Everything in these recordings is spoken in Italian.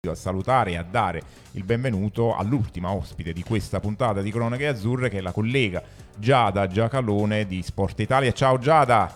a salutare e a dare il benvenuto all'ultima ospite di questa puntata di Cronache Azzurre, che è la collega Giada Giacalone di Sport Italia. Ciao Giada!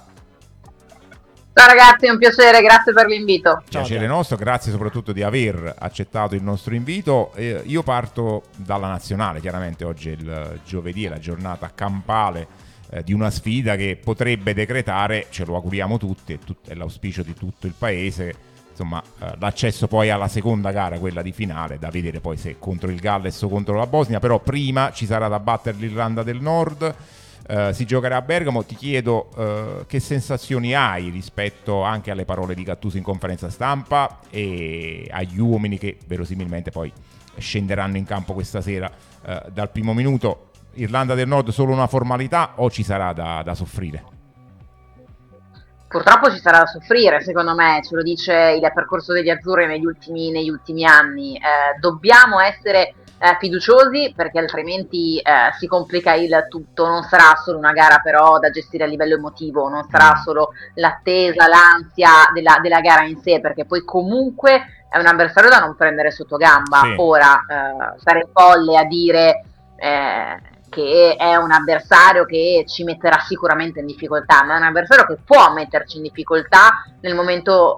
Ciao ragazzi, è un piacere, grazie per l'invito. Piacere nostro, grazie soprattutto di aver accettato il nostro invito. Io parto dalla nazionale, chiaramente oggi è il giovedì, è la giornata campale di una sfida che potrebbe decretare, ce lo auguriamo tutti, è l'auspicio di tutto il paese, insomma, l'accesso poi alla seconda gara, quella di finale, da vedere poi se contro il Galles o contro la Bosnia. Però prima ci sarà da battere l'Irlanda del Nord. Si giocherà a Bergamo. Ti chiedo che sensazioni hai rispetto anche alle parole di Gattuso in conferenza stampa e agli uomini che verosimilmente poi scenderanno in campo questa sera dal primo minuto. Irlanda del Nord solo una formalità o ci sarà da soffrire? Purtroppo ci sarà da soffrire, secondo me, ce lo dice il percorso degli azzurri negli ultimi anni. Dobbiamo essere fiduciosi, perché altrimenti si complica il tutto. Non sarà solo una gara però da gestire a livello emotivo, non sarà solo l'attesa, l'ansia della gara in sé, perché poi comunque è un avversario da non prendere sotto gamba. Sì. Ora sarei folle a dire che è un avversario che ci metterà sicuramente in difficoltà, ma è un avversario che può metterci in difficoltà nel momento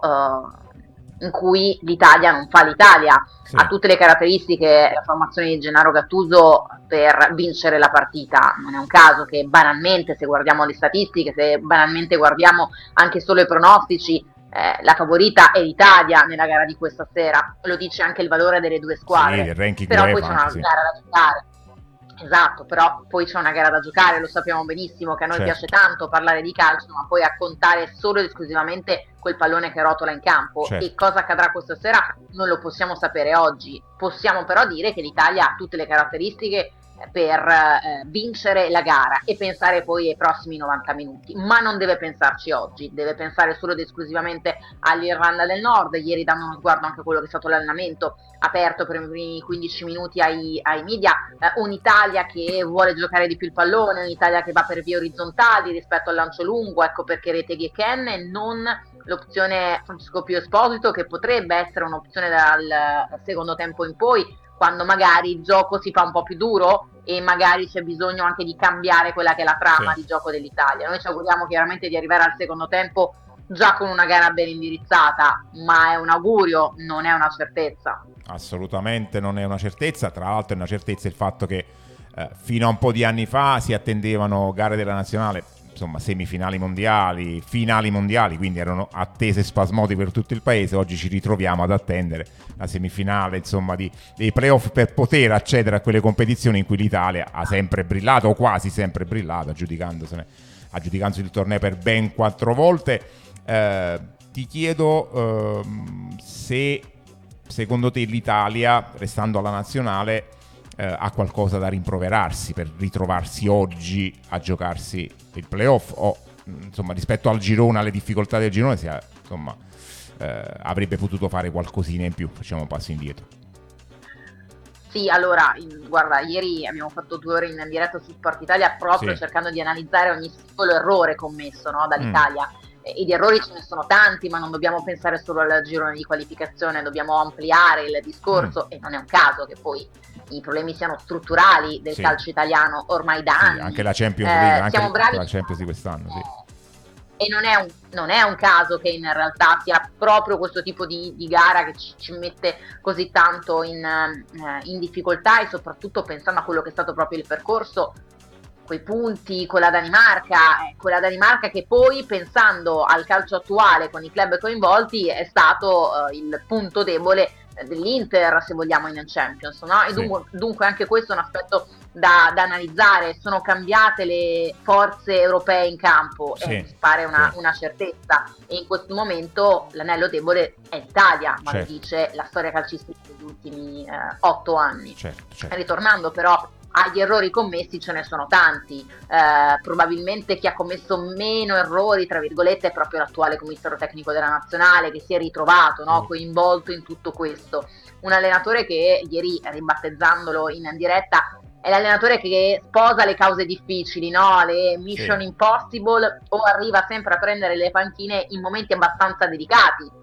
in cui l'Italia non fa l'Italia. Sì. Ha tutte le caratteristiche la formazione di Gennaro Gattuso per vincere la partita. Non è un caso che banalmente, se guardiamo le statistiche, se banalmente guardiamo anche solo i pronostici, la favorita è l'Italia nella gara di questa sera. Lo dice anche il valore delle due squadre. Sì, il ranking però UEFA, poi c'è una sì. gara da giocare. Esatto, però poi c'è una gara da giocare, lo sappiamo benissimo che a noi Certo. piace tanto parlare di calcio, ma poi a contare solo ed esclusivamente quel pallone che rotola in campo. Certo. E cosa accadrà questa sera non lo possiamo sapere oggi. Possiamo però dire che l'Italia ha tutte le caratteristiche per vincere la gara e pensare poi ai prossimi 90 minuti, ma non deve pensarci oggi, deve pensare solo ed esclusivamente all'Irlanda del Nord. Ieri, dando uno sguardo anche a quello che è stato l'allenamento aperto per i primi 15 minuti ai media, un'Italia che vuole giocare di più il pallone, un'Italia che va per vie orizzontali rispetto al lancio lungo. Ecco perché Retegui e Ken e non l'opzione Francesco Pio Esposito, che potrebbe essere un'opzione dal secondo tempo in poi, quando magari il gioco si fa un po' più duro e magari c'è bisogno anche di cambiare quella che è la trama di gioco dell'Italia. Noi ci auguriamo chiaramente di arrivare al secondo tempo già con una gara ben indirizzata, ma è un augurio, non è una certezza. Assolutamente non è una certezza. Tra l'altro è una certezza il fatto che fino a un po' di anni fa si attendevano gare della nazionale, insomma semifinali mondiali, finali mondiali, quindi erano attese spasmodiche per tutto il paese. Oggi ci ritroviamo ad attendere la semifinale, insomma, dei playoff per poter accedere a quelle competizioni in cui l'Italia ha sempre brillato, o quasi sempre brillato, aggiudicandosi il torneo per ben 4 volte. Ti chiedo se secondo te l'Italia, restando alla nazionale, ha qualcosa da rimproverarsi per ritrovarsi oggi a giocarsi il playoff, o insomma rispetto al girone, alle difficoltà del girone, avrebbe potuto fare qualcosina in più. Facciamo un passo indietro. Sì, allora, guarda, ieri abbiamo fatto 2 ore in diretta su Sport Italia proprio cercando di analizzare ogni singolo errore commesso, no, dall'Italia. E di errori ce ne sono tanti, ma non dobbiamo pensare solo al girone di qualificazione, dobbiamo ampliare il discorso. E non è un caso che poi i problemi siano strutturali del calcio italiano ormai da anni. Anche la Champions League, anche siamo bravi, la Champions di quest'anno, e non è un caso che in realtà sia proprio questo tipo di gara che ci mette così tanto in difficoltà, e soprattutto pensando a quello che è stato proprio il percorso, quei punti con la Danimarca che poi, pensando al calcio attuale con i club coinvolti, è stato il punto debole dell'Inter, se vogliamo, in Champions, no? E dunque anche questo è un aspetto da analizzare. Sono cambiate le forze europee in campo, mi pare una certezza, e in questo momento l'anello debole è l'Italia, ma lo dice la storia calcistica degli ultimi 8 anni. Ritornando però agli errori commessi, ce ne sono tanti. Probabilmente chi ha commesso meno errori, tra virgolette, è proprio l'attuale commissario tecnico della nazionale, che si è ritrovato, no, coinvolto in tutto questo. Un allenatore che ieri, ribattezzandolo in diretta, è l'allenatore che sposa le cause difficili, no? Le mission impossible, o arriva sempre a prendere le panchine in momenti abbastanza delicati.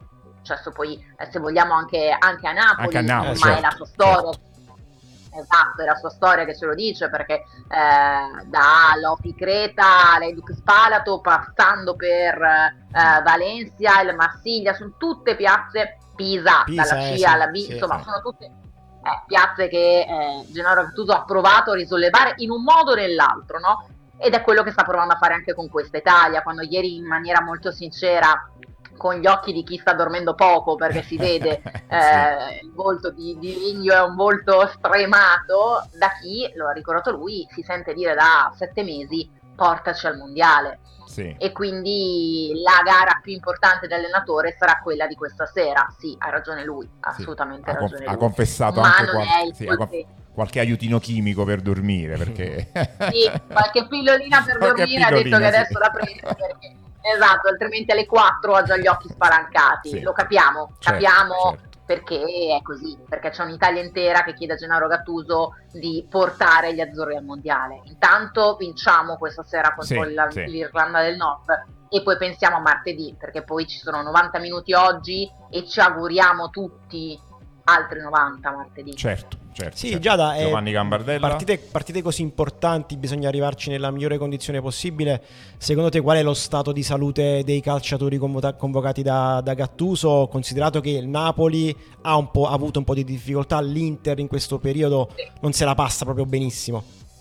successo poi, se vogliamo, anche a Napoli, ma certo, è la sua storia. certo. Esatto, è la sua storia che ce lo dice, perché da Lopi Creta, l'Hajduk Spalato, passando per Valencia, il Marsiglia, sono tutte piazze, Pisa dalla C sì, alla B, sì, insomma sono tutte piazze che Gennaro Gattuso ha provato a risollevare in un modo o nell'altro, no? Ed è quello che sta provando a fare anche con questa Italia, quando ieri in maniera molto sincera, con gli occhi di chi sta dormendo poco, perché si vede il volto di Vigno è un volto stremato, da chi, lo ha ricordato lui, si sente dire da 7 mesi portaci al mondiale. Sì. E quindi la gara più importante dell'allenatore sarà quella di questa sera. Sì, ha ragione lui, assolutamente ha ragione lui. Ha confessato ma anche non è il qualche aiutino chimico per dormire, perché sì, qualche pillolina per dormire, ha detto che adesso la prende perché esatto, altrimenti alle 4 ha già gli occhi spalancati. Sì. Lo capiamo, Certo, certo. perché è così, perché c'è un'Italia intera che chiede a Gennaro Gattuso di portare gli azzurri al mondiale. Intanto vinciamo questa sera contro l'Irlanda del Nord e poi pensiamo a martedì, perché poi ci sono 90 minuti oggi e ci auguriamo tutti altri 90 martedì. Certo. Sì, certo. Giada, Giovanni Gambardella. Partite così importanti, bisogna arrivarci nella migliore condizione possibile. Secondo te qual è lo stato di salute dei calciatori convocati da Gattuso, considerato che il Napoli ha avuto un po' di difficoltà, l'Inter in questo periodo non se la passa proprio benissimo?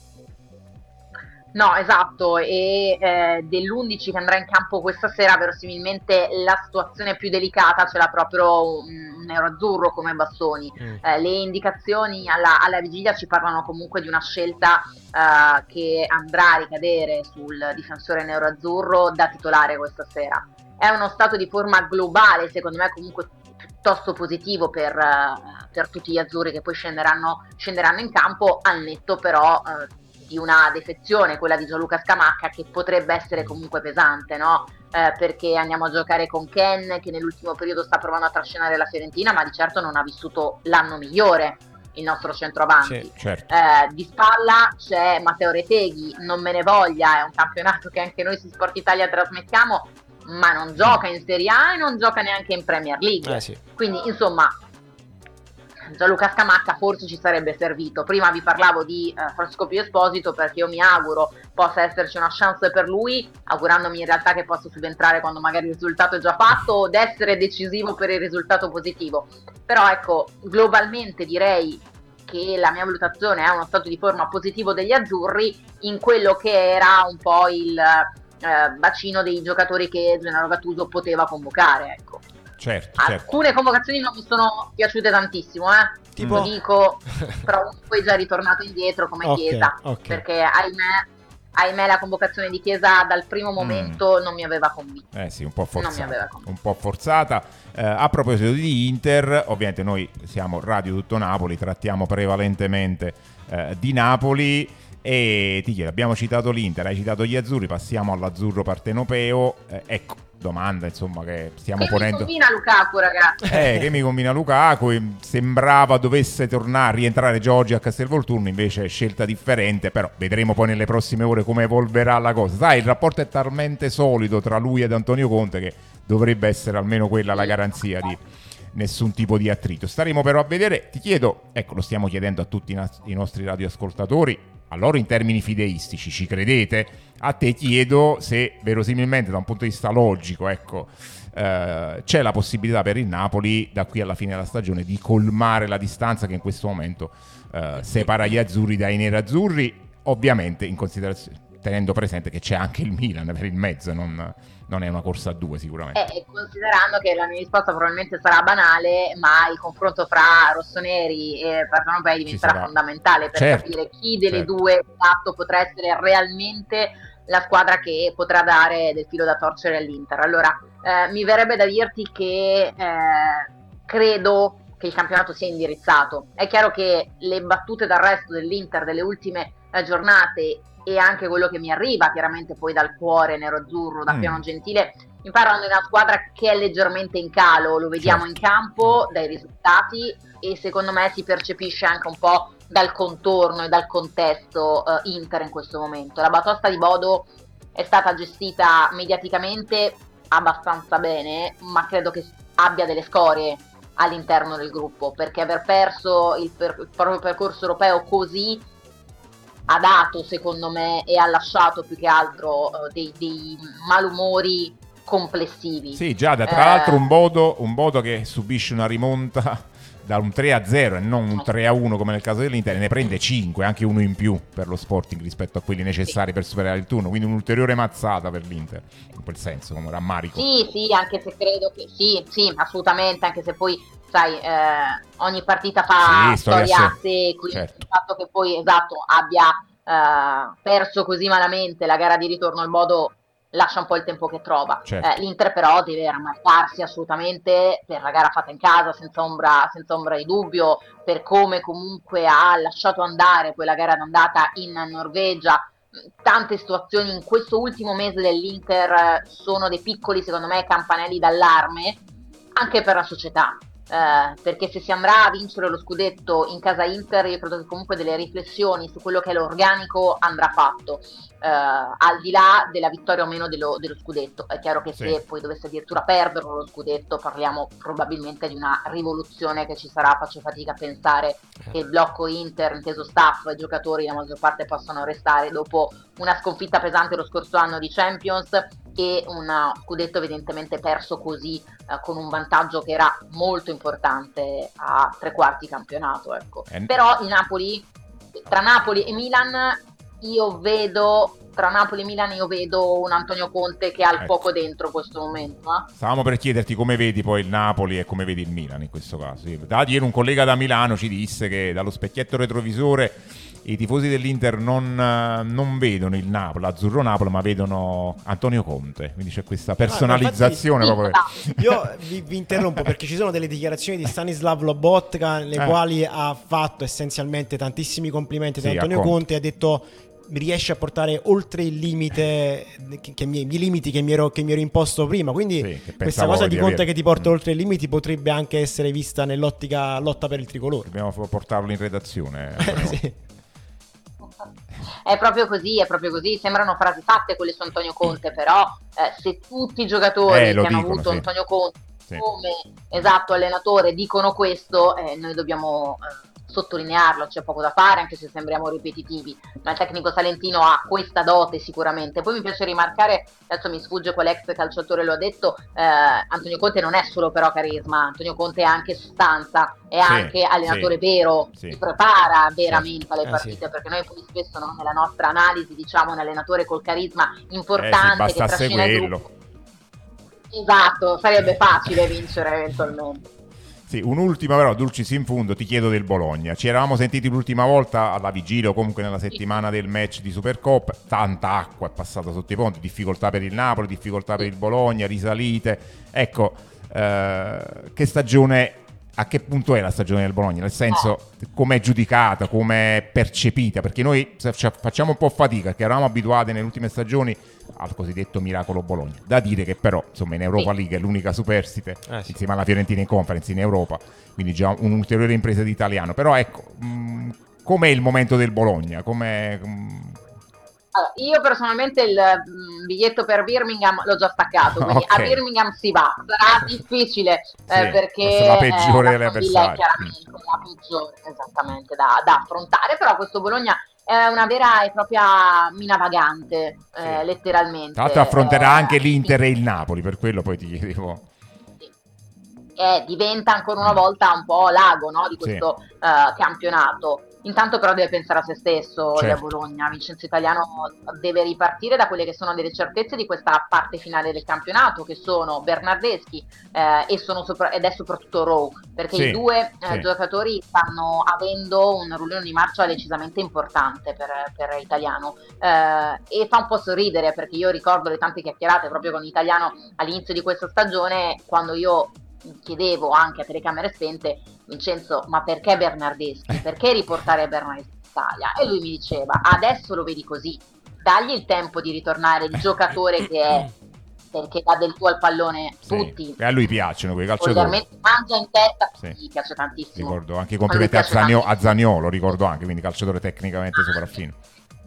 No, esatto, e dell'11 che andrà in campo questa sera verosimilmente la situazione più delicata ce l'ha proprio un nero-azzurro come Bastoni. Le indicazioni alla vigilia ci parlano comunque di una scelta che andrà a ricadere sul difensore nero-azzurro da titolare questa sera. È uno stato di forma globale, secondo me comunque piuttosto positivo per tutti gli azzurri che poi scenderanno in campo, al netto però di una defezione, quella di Gianluca Scamacca, che potrebbe essere comunque pesante, no? Perché andiamo a giocare con Ken, che nell'ultimo periodo sta provando a trascinare la Fiorentina, ma di certo non ha vissuto l'anno migliore il nostro centroavanti. Sì, certo. Di spalla c'è Matteo Reteghi, non me ne voglia, è un campionato che anche noi su Sport Italia trasmettiamo, ma non gioca in Serie A e non gioca neanche in Premier League. Sì. Quindi insomma Gianluca Scamacca forse ci sarebbe servito. Prima vi parlavo di Francesco Pio Esposito, perché io mi auguro possa esserci una chance per lui, augurandomi in realtà che possa subentrare quando magari il risultato è già fatto o essere decisivo per il risultato positivo. Però ecco, globalmente direi che la mia valutazione è uno stato di forma positivo degli azzurri in quello che era un po' il bacino dei giocatori che Gennaro Gattuso poteva convocare, ecco. Certo. Alcune convocazioni non mi sono piaciute tantissimo, tipo? lo dico, però poi è già ritornato indietro come Chiesa, perché ahimè la convocazione di Chiesa dal primo momento non mi aveva convinto. Sì, un po' forzata. A proposito di Inter, ovviamente noi siamo Radio Tutto Napoli, trattiamo prevalentemente di Napoli. E ti chiedo, abbiamo citato l'Inter, hai citato gli azzurri, passiamo all'azzurro partenopeo. Ecco, domanda insomma che stiamo ponendo. Che mi combina Lukaku, ragazzi? Che mi combina Lukaku, sembrava dovesse tornare, rientrare Giorgi a Castelvolturno, invece scelta differente, però vedremo poi nelle prossime ore come evolverà la cosa. Sai, il rapporto è talmente solido tra lui ed Antonio Conte che dovrebbe essere almeno quella la garanzia di nessun tipo di attrito. Staremo però a vedere. Ti chiedo, ecco, lo stiamo chiedendo a tutti i nostri radioascoltatori, a loro in termini fideistici, ci credete? A te chiedo se verosimilmente da un punto di vista logico, ecco, c'è la possibilità per il Napoli da qui alla fine della stagione di colmare la distanza che in questo momento separa gli azzurri dai nerazzurri, ovviamente in considerazione, tenendo presente che c'è anche il Milan per il mezzo, non è una corsa a due sicuramente. Considerando che la mia risposta probabilmente sarà banale, ma il confronto fra rossoneri e partenopei diventerà fondamentale per capire chi delle due potrà essere realmente la squadra che potrà dare del filo da torcere all'Inter. Allora, mi verrebbe da dirti che credo che il campionato sia indirizzato. È chiaro che le battute d'arresto dell'Inter delle ultime giornate e anche quello che mi arriva chiaramente poi dal cuore nero-azzurro, da Piano Gentile, mi parlano di una squadra che è leggermente in calo, lo vediamo in campo dai risultati e secondo me si percepisce anche un po' dal contorno e dal contesto Inter in questo momento. La batosta di Bodo è stata gestita mediaticamente abbastanza bene, ma credo che abbia delle scorie all'interno del gruppo, perché aver perso il proprio percorso europeo così ha dato, secondo me, e ha lasciato più che altro dei malumori complessivi. Sì, Giada, tra l'altro un Bodo che subisce una rimonta da un 3-0 e non un 3-1 come nel caso dell'Inter, ne prende 5, anche uno in più per lo Sporting rispetto a quelli necessari per superare il turno, quindi un'ulteriore mazzata per l'Inter, in quel senso, come rammarico. Sì, anche se credo che sì, assolutamente, anche se poi sai, ogni partita fa storia a sé, quindi certo. Il fatto che poi abbia perso così malamente la gara di ritorno al Bodo lascia un po' il tempo che trova. Certo. L'Inter però deve rammaricarsi assolutamente per la gara fatta in casa, senza ombra di dubbio, per come comunque ha lasciato andare quella gara d'andata in Norvegia. Tante situazioni in questo ultimo mese dell'Inter sono dei piccoli, secondo me, campanelli d'allarme anche per la società. Perché se si andrà a vincere lo scudetto in casa Inter, io credo che comunque delle riflessioni su quello che è l'organico andrà fatto, al di là della vittoria o meno dello scudetto. È chiaro che se poi dovesse addirittura perderlo lo scudetto, parliamo probabilmente di una rivoluzione che ci sarà. Faccio fatica a pensare che il blocco Inter, inteso staff e giocatori, la maggior parte possano restare dopo una sconfitta pesante lo scorso anno di Champions e un scudetto evidentemente perso così, con un vantaggio che era molto importante a 3/4 campionato, ecco. Però il Napoli, tra Napoli e Milan io vedo un Antonio Conte che ha il fuoco dentro questo momento. Stavamo per chiederti come vedi poi il Napoli e come vedi il Milan in questo caso. Ieri un collega da Milano ci disse che dallo specchietto retrovisore i tifosi dell'Inter non vedono il Napoli, l'azzurro Napoli, ma vedono Antonio Conte, quindi c'è questa personalizzazione. Io vi interrompo perché ci sono delle dichiarazioni di Stanislav Lobotka nelle quali ha fatto essenzialmente tantissimi complimenti ad Antonio Conte, ha detto riesce a portare oltre il limite i limiti che mi ero imposto prima, quindi questa cosa di Conte che ti porta oltre i limiti potrebbe anche essere vista nell'ottica lotta per il tricolore. Dobbiamo portarlo in redazione. Sì. È proprio così, sembrano frasi fatte quelle su Antonio Conte, però se tutti i giocatori che hanno avuto Antonio Conte come allenatore dicono questo, noi dobbiamo sottolinearlo, c'è poco da fare, anche se sembriamo ripetitivi, ma il tecnico salentino ha questa dote sicuramente. Poi mi piace rimarcare, adesso mi sfugge quale ex calciatore lo ha detto, Antonio Conte non è solo però carisma, Antonio Conte è anche sostanza, è anche allenatore vero, si prepara veramente alle partite, perché noi poi spesso nella nostra analisi diciamo un allenatore col carisma importante che trascina il gruppo. Esatto, sarebbe facile vincere eventualmente. Sì, un'ultima però, Dulcis in fondo, ti chiedo del Bologna. Ci eravamo sentiti l'ultima volta alla vigilia o comunque nella settimana del match di Supercoppa, tanta acqua è passata sotto i ponti, difficoltà per il Napoli, difficoltà per il Bologna, risalite. Ecco, che stagione, a che punto è la stagione del Bologna? Nel senso, com'è giudicata, com'è percepita? Perché noi facciamo un po' fatica, perché eravamo abituati nelle ultime stagioni al cosiddetto miracolo Bologna. Da dire che però, insomma, in Europa League è l'unica superstite, insieme alla Fiorentina in Conference in Europa, quindi già un'ulteriore impresa di italiano. Però ecco, com'è il momento del Bologna? Allora, io personalmente il biglietto per Birmingham l'ho già staccato, quindi a Birmingham si va, sarà difficile perché è la peggiore delle avversarie. È chiaramente la peggiore esattamente da affrontare, però questo Bologna è una vera e propria mina vagante, letteralmente. Tra l'altro affronterà anche l'Inter e il Napoli, per quello poi ti chiedevo. Diventa ancora una volta un po' l'ago, no, di questo campionato. Intanto però deve pensare a se stesso, il Bologna. Vincenzo Italiano deve ripartire da quelle che sono delle certezze di questa parte finale del campionato, che sono Bernardeschi ed è soprattutto Rowe, perché i due giocatori stanno avendo un rullino di marcia decisamente importante per Italiano, e fa un po' sorridere, perché io ricordo le tante chiacchierate proprio con Italiano all'inizio di questa stagione, quando io chiedevo anche a telecamere spente: Vincenzo, ma perché Bernardeschi? Perché riportare Bernardeschi in Italia? E lui mi diceva: adesso lo vedi così, dagli il tempo di ritornare il giocatore che è, perché dà del tuo al pallone tutti. E a lui piacciono quei calciatori. Mangia in testa, gli piace tantissimo. Ricordo anche i complimenti a Zaniolo, ricordo anche, quindi calciatore tecnicamente sopraffino.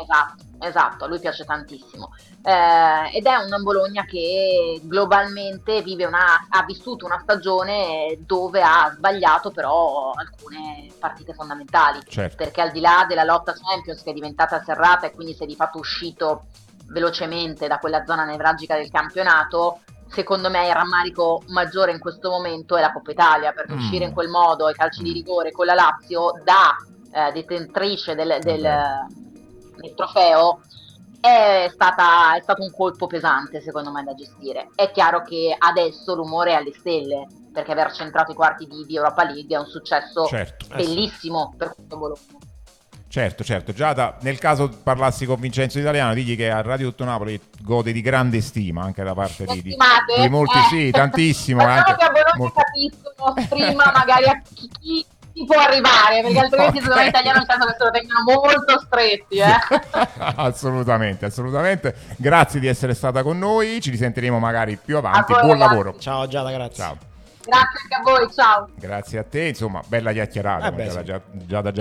Esatto, a lui piace tantissimo. Ed è un Bologna che globalmente ha vissuto una stagione dove ha sbagliato però alcune partite fondamentali, Certo. perché al di là della lotta Champions, che è diventata serrata e quindi si è di fatto uscito velocemente da quella zona nevralgica del campionato, secondo me il rammarico maggiore in questo momento è la Coppa Italia, perché uscire in quel modo ai calci di rigore con la Lazio da detentrice del trofeo è stato un colpo pesante, secondo me, da gestire. È chiaro che adesso l'umore è alle stelle, perché aver centrato i quarti di Europa League è un successo bellissimo per questo Bologna. Certo. Giada, nel caso parlassi con Vincenzo Italiano, digli che a Radio Tutto Napoli gode di grande stima anche da parte di molti, sì, tantissimo. Anche che a Bologna capiscono prima magari a chi può arrivare, perché altrimenti secondo me Italiano in caso che se lo tengono molto stretti. Assolutamente. Grazie di essere stata con noi, ci risentiremo magari più avanti. Buon lavoro. Ciao Giada, grazie. Ciao. Grazie anche a voi, ciao. Grazie a te, insomma, bella chiacchierata. Giada